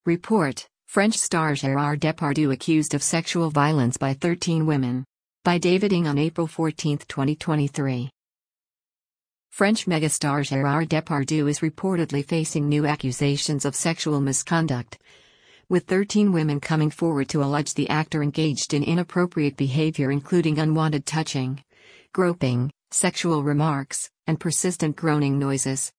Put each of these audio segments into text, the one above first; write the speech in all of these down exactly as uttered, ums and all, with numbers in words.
Report: French star Gérard Depardieu accused of sexual violence by thirteen women. By David Ng on April fourteenth, twenty twenty-three. French megastar Gérard Depardieu is reportedly facing new accusations of sexual misconduct, with thirteen women coming forward to allege the actor engaged in inappropriate behavior including unwanted touching, groping, sexual remarks, and persistent groaning noises.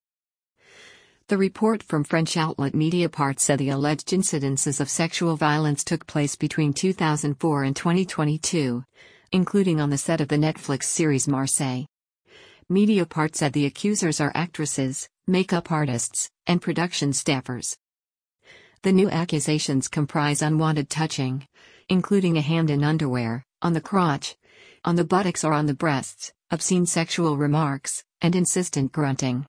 The report from French outlet Mediapart said the alleged incidences of sexual violence took place between two thousand four and twenty twenty-two, including on the set of the Netflix series Marseille. Mediapart said the accusers are actresses, makeup artists, and production staffers. The new accusations comprise unwanted touching, including a hand in underwear, on the crotch, on the buttocks or on the breasts, obscene sexual remarks, and insistent grunting.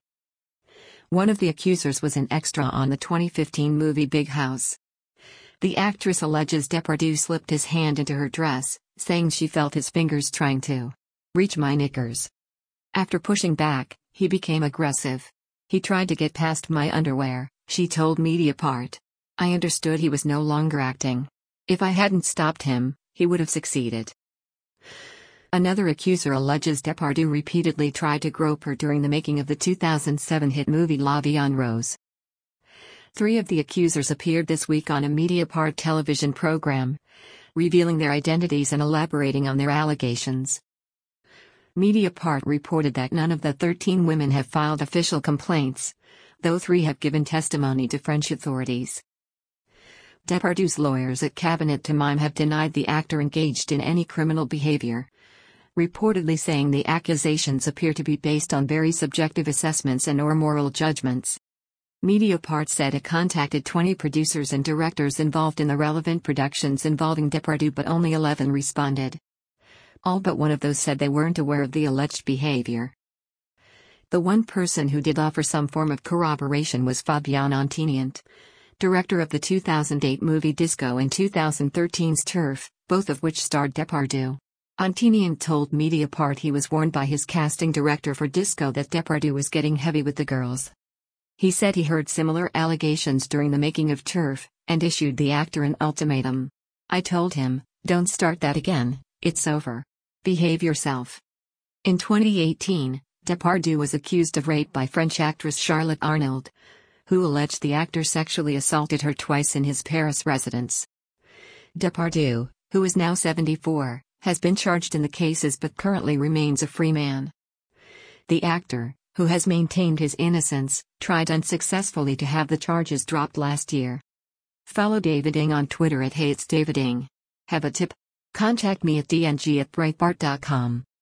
One of the accusers was an extra on the twenty fifteen movie Big House. The actress alleges Depardieu slipped his hand into her dress, saying she felt his fingers trying to reach my knickers. After pushing back, he became aggressive. He tried to get past my underwear, she told Mediapart. I understood he was no longer acting. If I hadn't stopped him, he would have succeeded. Another accuser alleges Depardieu repeatedly tried to grope her during the making of the two thousand seven hit movie La Vie en Rose. Three of the accusers appeared this week on a Mediapart television program, revealing their identities and elaborating on their allegations. Mediapart reported that none of the thirteen women have filed official complaints, though three have given testimony to French authorities. Depardieu's lawyers at Cabinet Tamim have denied the actor engaged in any criminal behavior, reportedly saying the accusations appear to be based on very subjective assessments and or moral judgments. Mediapart said it contacted twenty producers and directors involved in the relevant productions involving Depardieu, but only eleven responded. All but one of those said they weren't aware of the alleged behavior. The one person who did offer some form of corroboration was Fabien Ontinient, director of the two thousand eight movie Disco and two thousand thirteen's Turf, both of which starred Depardieu. Ontinient told Mediapart he was warned by his casting director for Disco that Depardieu was getting heavy with the girls. He said he heard similar allegations during the making of Turf, and issued the actor an ultimatum. I told him, don't start that again, it's over. Behave yourself. In twenty eighteen, Depardieu was accused of rape by French actress Charlotte Arnould, who alleged the actor sexually assaulted her twice in his Paris residence. Depardieu, who is now seventy-four, has been charged in the cases but currently remains a free man. The actor, who has maintained his innocence, tried unsuccessfully to have the charges dropped last year. Follow David Ng on Twitter at Hey It's David Ng. Have a tip? Contact me at d n g at breitbart dot com.